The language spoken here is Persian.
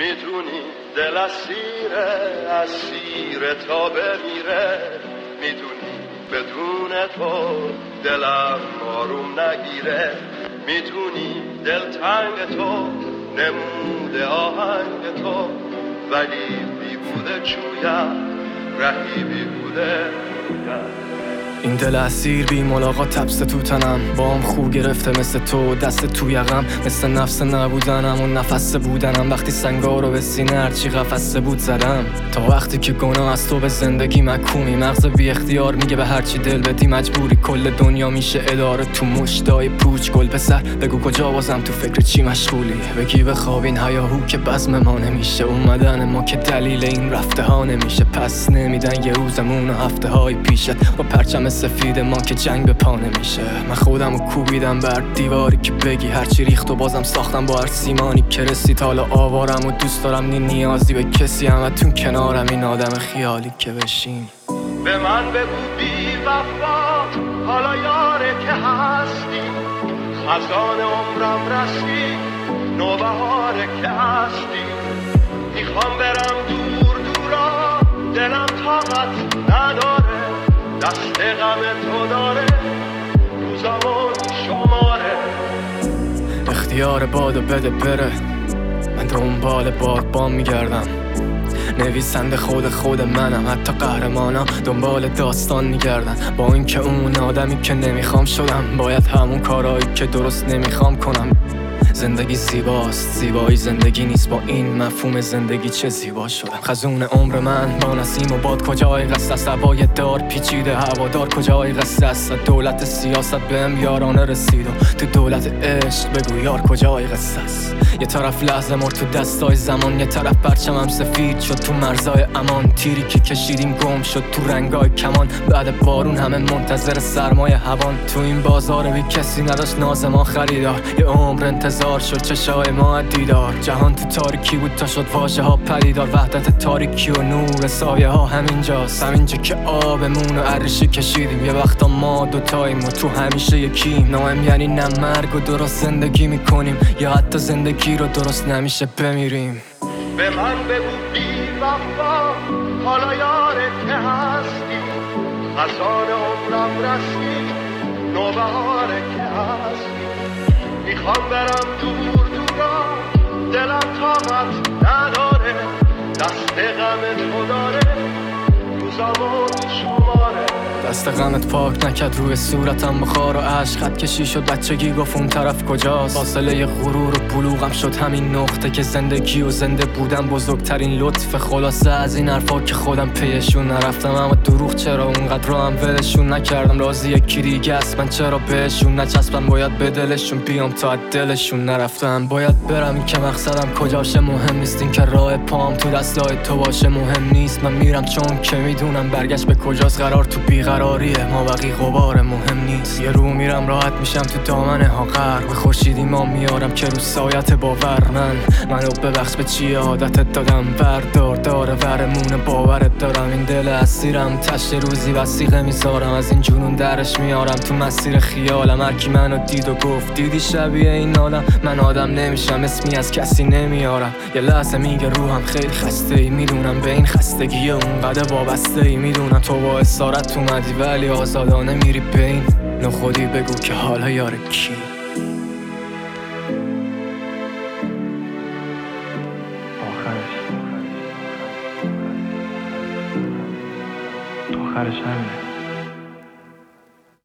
میدونی دل اسیر تا بمیره، میدونی بدون تو دلم آروم نگیره، میدونی دلتنگ تو نموده آهنگ تو، ولی بیهوده جویم رهی بیهوده جویم. این دل اسیر بی ملاقات تبسته تو تنم، بام خو گرفته مثل تو دست تو یقم، مثل نفس نبودنم و نفس بودنم. وقتی سنگا رو به سینه هرچی قفسه بود زدم، تا وقتی که گناه از تو به زندگی محکومی. مغز بی اختیار میگه به هرچی دل بدی مجبوری، کل دنیا میشه اداره تو مشتای پوچ. گل پسر بگو کجا بازم تو فکر چی مشغولی، بگی بخوابین هیاهو که بزم ما نمیشه، اومدن ما که دلیل این رفته ها نمیشه. پس نمیدن یه روزمون و هفته های پیشت با پرچم سفید ما که جنگ به پا نمیشه. من خودمو کوبیدم بر دیواری که بگی هرچی ریخت و بازم ساختم با هر سیمانی که رسید. حالا آوارم و دوست دارم نیازی به کسی همتون کنارم، این آدم خیالی که بشین. به من بگو بی وفا حالا یاره که هستی، خزان عمرم رسید نوبهاره که هستی. میخوام برم دور دورا دلم طاقت نداره، دست غم تو داره روزامون شماره. اختیار بادو بده بره، من دنبال باغبان میگردم. نویسنده خود منم، حتی قهرمانا دنبال داستان میگردن. با اینکه اون آدمی که نمیخوام شدم، باید همون کارهایی که درست نمیخوام کنم. زندگی زیباست، زیبایی زندگی نیست، با این مفهوم زندگی چه زیبا شدم. خزون عمر من با نسیم و باد کجای قصه است، هوای دار پیچیده هوادار کجای قصه است. دولت سیاست بهم یارانه رسید و تو دولت عشق بگو یار کجای قصه است. یه طرف لحظه مرد تو دستای زمان، یه طرف پرچمم سفید شد تو مرزای امان. تیری که کشیدیم گم شد تو رنگای کمان، بعد بارون همه منتظر سرمای هوان. تو این بازار بی کسی نداشت ناز ما خریدار، یه عمر انتظار شد چشای ما دیدار. جهان تو تاریکی بود تا شد واژه ها پدیدار، وحدت تاریکی و نور سایه ها همینجاست. همینجا که آبمون و عرشی کشیدیم، یه وقتا ما دوتاییم و تو همیشه یکیم. ناهم یعنی نه مرگ و درست زندگی میکنیم، یا حتی زندگی رو درست نمیشه بمیریم. به من بگو بی وفا حالا یاره که هستی، خزان عمرم رسید نوبهاره که هستی. میخوام برم دور دورا دلم طاقت نداره، دست غم تو داره روزامون شماره. دست غمت پاک نکرد روی صورتم بخار و عشق خط کشی شد. بچگی گفت اون طرف کجاست، فاصله غرور و بلوغم شد همین نقطه که زندگی و زنده بودم بزرگترین لطف. خلاصه از این حرفا که خودم پیشون نرفتم، اما دروغ چرا اونقدر رو هم ولشون نکردم. راضی یکی دیگه است من چرا بهشون نچسبم، باید به دلشون بیام تا دلشون نرفتم. باید برم این که مقصدم کجاشه مهم نیست، این که راه پام تو دستای تو باشه مهم نیست. من میرم چون که میدونم برگشت به کجاست، قرار تو بیقراریه ما بقی غبار مهم نیست. یه رو میرم راحت میشم تو دامنه ها غرق، به خورشیدی ما میارم که رو سایت باور. منو ببخش به چی عادتت دادم، بردار داره ورمونه باورت دارم. این دل اسیرم تشت روزی وسیقه میذارم، از این جنون درش میارم تو مسیر خیالم. هرکی منو دید و گفت دیدی شبیه این آدم، من آدم نمیشم اسمی از کسی نمیارم. یه لحظه میگه روحم خیلی خسته ای، میدونم به این خستگی اونقدر وابسته ای. میدونم تو با اسارت اومدی ولی آزادانه میری به این نخودی. بگو که حالا یاره کی؟ آخرش همینه.